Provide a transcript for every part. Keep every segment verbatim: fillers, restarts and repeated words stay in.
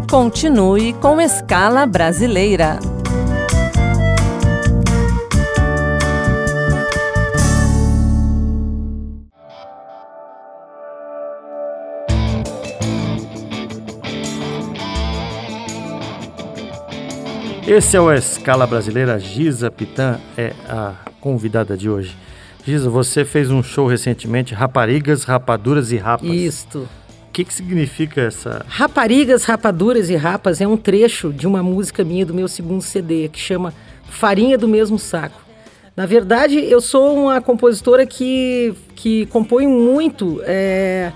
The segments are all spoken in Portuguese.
Continue com Escala Brasileira. Esse é o Escala Brasileira. Giza Pitan é a convidada de hoje. Giza, você fez um show recentemente, Raparigas, Rapaduras e Rapas. Isto. O que, que significa essa... Raparigas, Rapaduras e Rapas é um trecho de uma música minha do meu segundo C D, que chama Farinha do Mesmo Saco. Na verdade, eu sou uma compositora que, que compõe muito... É...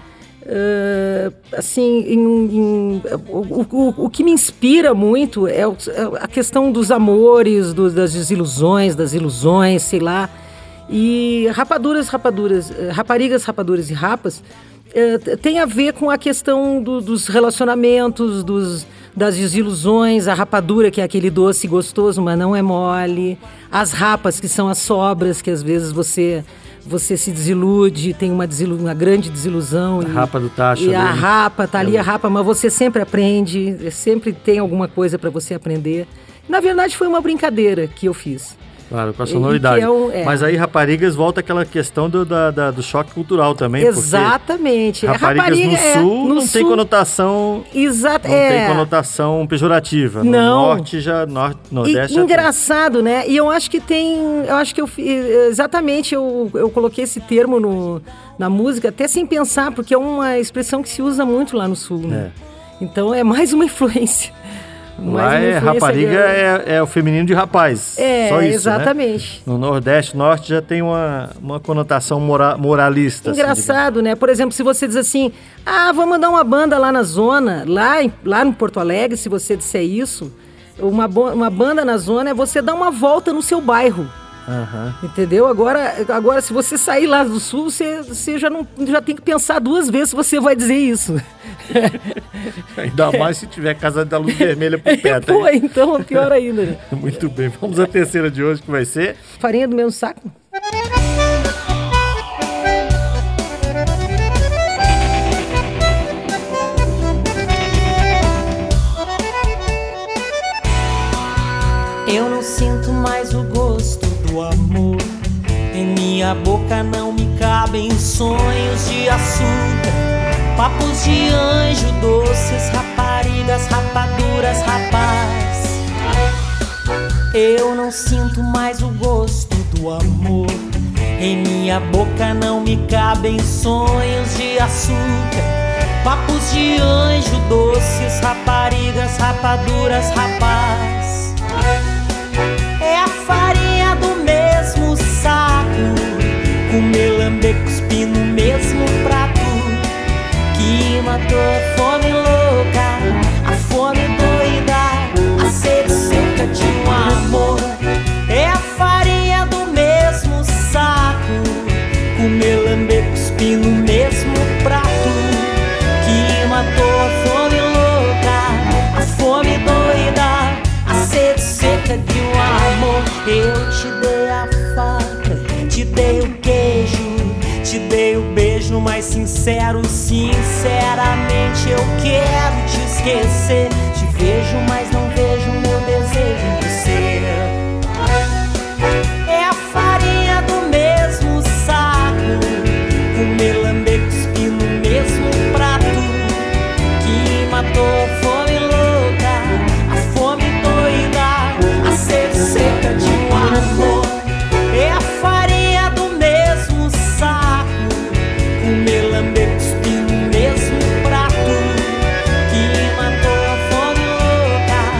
Uh, assim, em, em, o, o, o que me inspira muito é a questão dos amores, do, das desilusões, das ilusões, sei lá. E rapaduras, rapaduras, raparigas, rapaduras e rapas uh, tem a ver com a questão do, dos relacionamentos, dos, das desilusões, a rapadura, que é aquele doce gostoso, mas não é mole, as rapas, que são as sobras, que às vezes você... Você se desilude, tem uma, desilu- uma grande desilusão. A e, rapa do tacho. E ali. a rapa, tá ali a rapa, mas você sempre aprende, sempre tem alguma coisa para você aprender. Na verdade, foi uma brincadeira que eu fiz. Claro, com a sonoridade. É um, é. Mas aí, raparigas, volta aquela questão do, da, da, do choque cultural também. Exatamente. Raparigas Rapariga, no é, sul no não sul, tem conotação... Exato, não é. tem conotação pejorativa. No não. norte já... Norte, nordeste e, já engraçado, tem. Né? E eu acho que tem... Eu acho que eu... Exatamente, eu, eu coloquei esse termo no, na música, até sem pensar, porque é uma expressão que se usa muito lá no sul, né? É. Então é mais uma influência. Lá é rapariga é, é o feminino de rapaz. É, só isso, exatamente. Né? No Nordeste, Norte já tem uma, uma conotação mora, moralista. Engraçado, assim, né? Por exemplo, se você diz assim, ah, vamos mandar uma banda lá na zona, lá, em, lá no Porto Alegre, se você disser isso, uma, uma banda na zona é você dar uma volta no seu bairro. Uhum. Entendeu? Agora, agora, se você sair lá do sul, você, você já, não, já tem que pensar duas vezes se você vai dizer isso. Ainda mais se tiver Casa da Luz Vermelha por perto. Pô, hein? Então, pior ainda. Né? Muito bem, vamos à terceira de hoje, que vai ser... Farinha do Mesmo Saco. Eu não sinto mais o gosto do amor. Em minha boca não me cabem sonhos de açúcar, papos de anjo, doces, raparigas, rapaduras, rapaz. Eu não sinto mais o gosto do amor. Em minha boca não me cabem sonhos de açúcar, papos de anjo, doces, raparigas, rapaduras, rapaz. É a farinha do mesmo saco, com melambe cuspi no mesmo prato, que matou a fome louca, a fome doida, a sede seca de um amor. É a farinha do mesmo saco, com melambe cuspi no mesmo prato, que matou a fome louca, a fome doida, a sede seca de um amor. Eu te dei a faca, te dei o queijo, te dei o beijo mais sincero. Sinceramente eu quero te esquecer. Te vejo, mas não vejo meu desejo em você. É a farinha do mesmo saco, com melambe cuspi no mesmo prato, que matou a fome louca, a fome doida, a sede seca de um amor. É a farinha do mesmo saco, com melambe cuspi no mesmo prato, que matou a fome louca,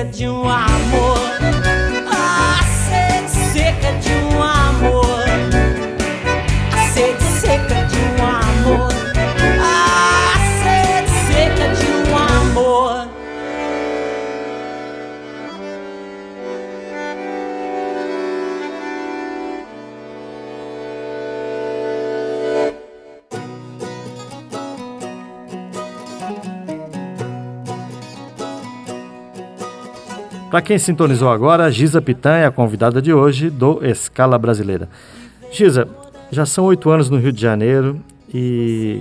seca de um amor, a sede seca de um amor, a sede seca de um amor, a sede seca de um amor. Para quem sintonizou agora, Giza Pitan é a convidada de hoje do Escala Brasileira. Giza, já são oito anos no Rio de Janeiro e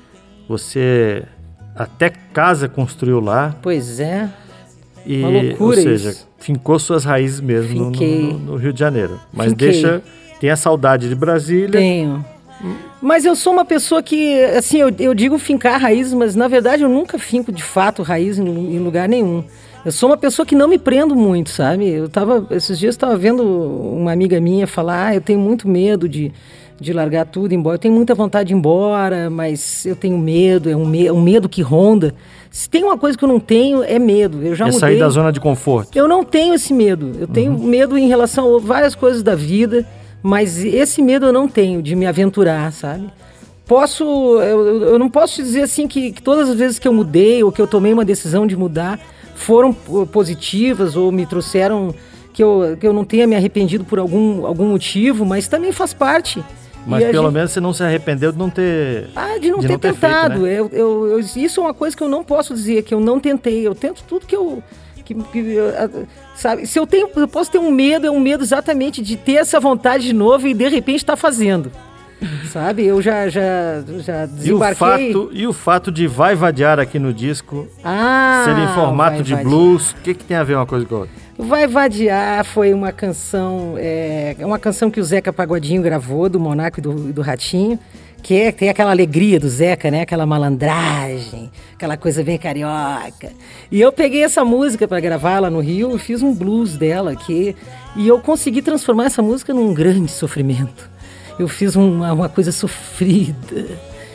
você até casa construiu lá. Pois é, e, uma loucura. Ou seja, isso. fincou suas raízes mesmo no, no, no Rio de Janeiro. Mas Finquei. deixa, tem a saudade de Brasília. Tenho. Mas eu sou uma pessoa que, assim, eu, eu digo fincar raízes, mas na verdade eu nunca finco de fato raiz em, em lugar nenhum. Eu sou uma pessoa que não me prendo muito, sabe? Eu tava, esses dias eu estava vendo uma amiga minha falar, ah, eu tenho muito medo de, de largar tudo e ir embora. Eu tenho muita vontade de ir embora, mas eu tenho medo, é um, me, um medo que ronda. Se tem uma coisa que eu não tenho, é medo. Eu já é mudei. Sair da zona de conforto. Eu não tenho esse medo. Eu tenho uhum. medo em relação a várias coisas da vida, mas esse medo eu não tenho de me aventurar, sabe? Posso, eu, eu não posso te dizer assim que, que todas as vezes que eu mudei ou que eu tomei uma decisão de mudar foram positivas ou me trouxeram que eu, que eu não tenha me arrependido por algum, algum motivo, mas também faz parte. Mas pelo gente... menos você não se arrependeu de não ter Ah, de não de ter não ter tentado. Feito, né? eu, eu, eu, isso é uma coisa que eu não posso dizer, que eu não tentei. Eu tento tudo que eu... Que, que, sabe? Se eu, tenho, eu posso ter um medo, é um medo exatamente de ter essa vontade de novo e de repente estar fazendo. Sabe, eu já, já, já desembarquei. E o, fato, e o fato de Vai Vadiar aqui no disco ah, ser em formato de vadiar. blues, o que, que tem a ver uma coisa com a outra? Vai Vadiar foi uma canção, é uma canção que o Zeca Pagodinho gravou, do Monaco e do, do Ratinho, que é, tem aquela alegria do Zeca, né? Aquela malandragem, aquela coisa bem carioca. E eu peguei essa música para gravar lá no Rio e fiz um blues dela aqui, e eu consegui transformar essa música num grande sofrimento. Eu fiz uma, uma coisa sofrida.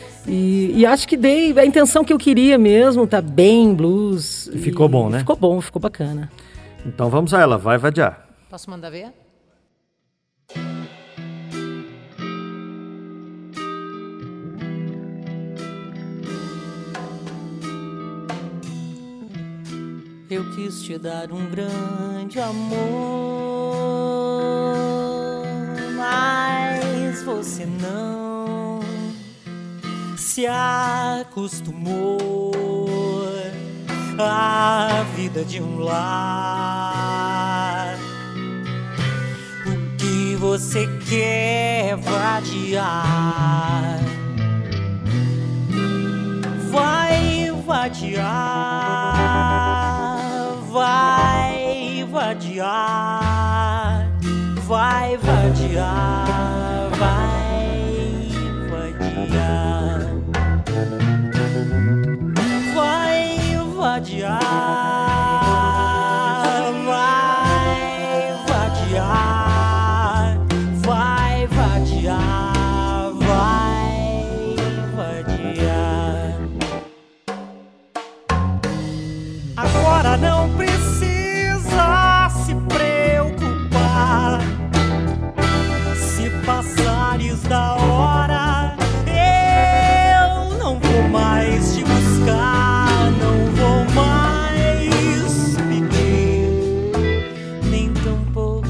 E, e acho que dei a intenção que eu queria mesmo, tá bem blues. E ficou e, bom, né? Ficou bom, ficou bacana. Então vamos a ela, Vai Vadiar. Posso mandar ver? Eu quis te dar um grande amor, mas você não se acostumou à vida de um lar. O que você quer vadiar? Vai vadiar, vai vadiar, vai vadiar, vai vadiar, vai vadiar, vai vadiar, vai vadiar, vai vadiar. Agora não precisa se preocupar. Se passares da hora, eu não vou mais te buscar, não vou mais pedir, nem tampouco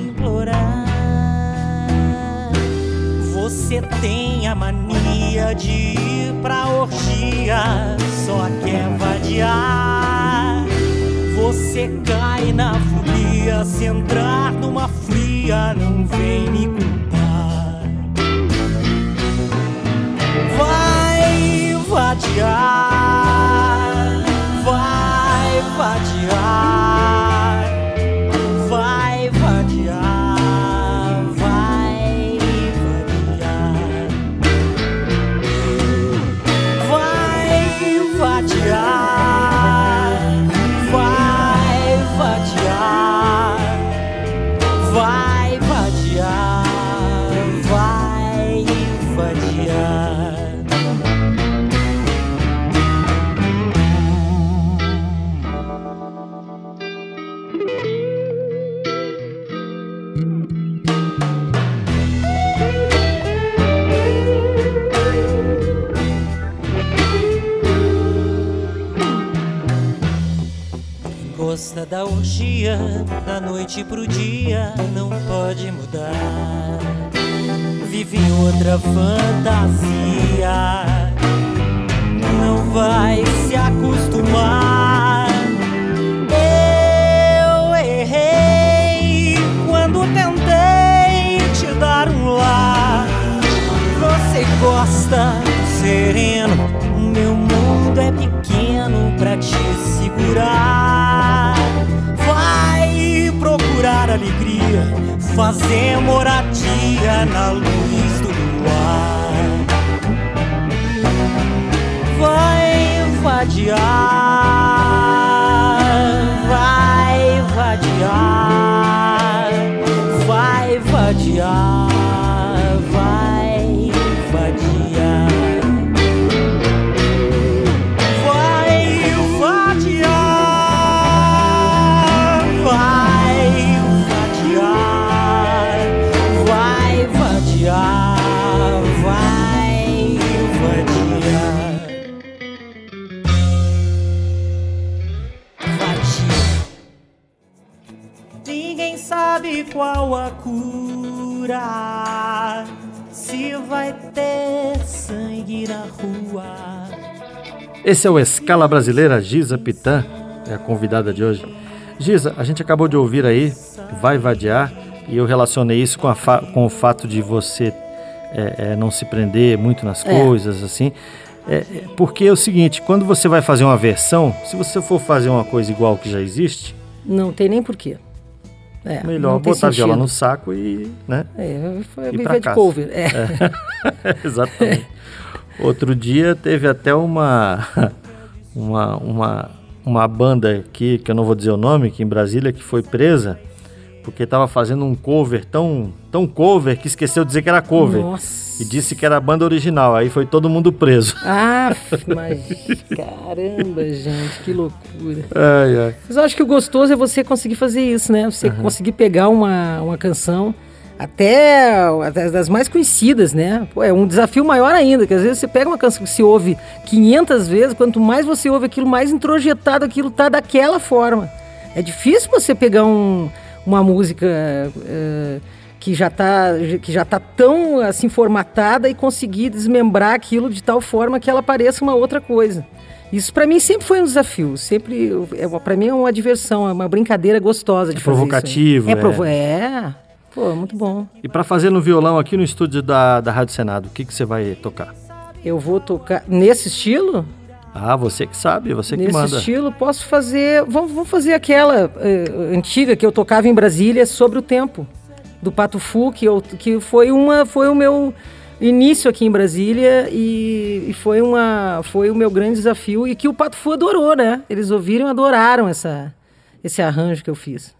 implorar. Você tem a mania de ir pra orgia, só quer vadiar. Você cai na folia, se entrar numa fria, não vem me culpar. Vai vadiar, vai vadiar, vai vadiar, vai vadiar, vai vadiar. Vai vadiar, vai vadiar. gosta da orgia, da noite pro dia, não pode mudar. Vive em outra fantasia, não vai se acostumar. Eu errei quando tentei te dar um lar. Você gosta do sereno, o meu mundo é pequeno pra te segurar. Vai procurar alegria, fazer moradia na luz do luar. Vai vadiar, vai vadiar, vai vadiar, vai vadiar. Sabe qual a cura? Se vai ter sangue na rua. Esse é o Escala Brasileira. Giza Pitã é a convidada de hoje. Giza, a gente acabou de ouvir aí Vai Vadiar, e eu relacionei isso com, a fa- com o fato de você é, é, não se prender muito nas É. coisas, assim. É, é, porque é o seguinte, quando você vai fazer uma versão, se você for fazer uma coisa igual que já existe, Não tem nem porquê. É, melhor não tem botar a viola sentido. no saco e, né? É, foi E pra viver de casa. cover. É. É. Exatamente. Outro dia teve até uma, uma, uma, uma banda aqui, que eu não vou dizer o nome, aqui em Brasília, que foi presa porque estava fazendo um cover tão, tão cover que esqueceu de dizer que era cover. Nossa. E disse que era a banda original. Aí foi todo mundo preso. Ah, mas caramba, gente, que loucura. Ai, ai. Mas eu acho que o gostoso é você conseguir fazer isso, né? Você uhum. conseguir pegar uma, uma canção, até, até das mais conhecidas, né? Pô, é um desafio maior ainda, que às vezes você pega uma canção que se ouve quinhentas vezes, quanto mais você ouve aquilo, mais introjetado aquilo tá daquela forma. É difícil você pegar um, uma música uh, que já tá, que já tá tão assim formatada e conseguir desmembrar aquilo de tal forma que ela pareça uma outra coisa. Isso para mim sempre foi um desafio, sempre, é, para mim é uma diversão, é uma brincadeira gostosa de é fazer provocativo, isso. É provo- é, é, pô, muito bom. E para fazer no violão aqui no estúdio da, da Rádio Senado, o que, que você vai tocar? Eu vou tocar nesse estilo? Ah, você que sabe, você Nesse que manda. Nesse estilo, posso fazer, vamos, vamos fazer aquela uh, antiga que eu tocava em Brasília, Sobre o Tempo, do Pato Fu, que, eu, que foi, uma, foi o meu início aqui em Brasília e, e foi, uma, foi o meu grande desafio e que o Pato Fu adorou, né? Eles ouviram e adoraram essa, esse arranjo que eu fiz.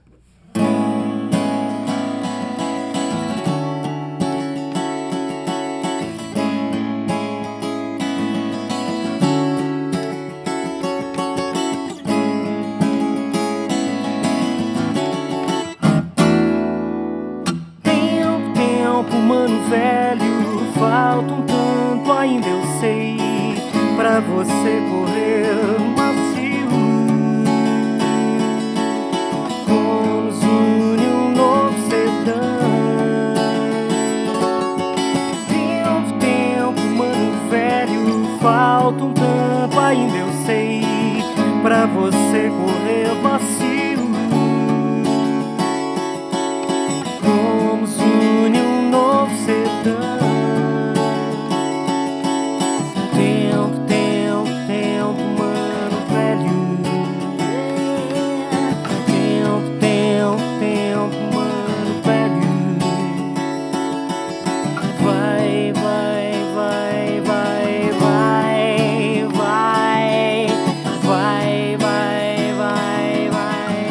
Falta um tanto, ainda eu sei, pra você correr macio. Como nos une um novo sertão. Tempo, tempo, mano velho, falta um tanto, ainda eu sei, pra você correr macio. Como nos une um novo sertão. Vai, vai, vai, vai, vai, vai.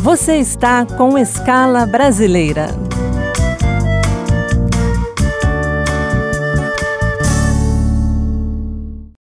Você está com Escala Brasileira.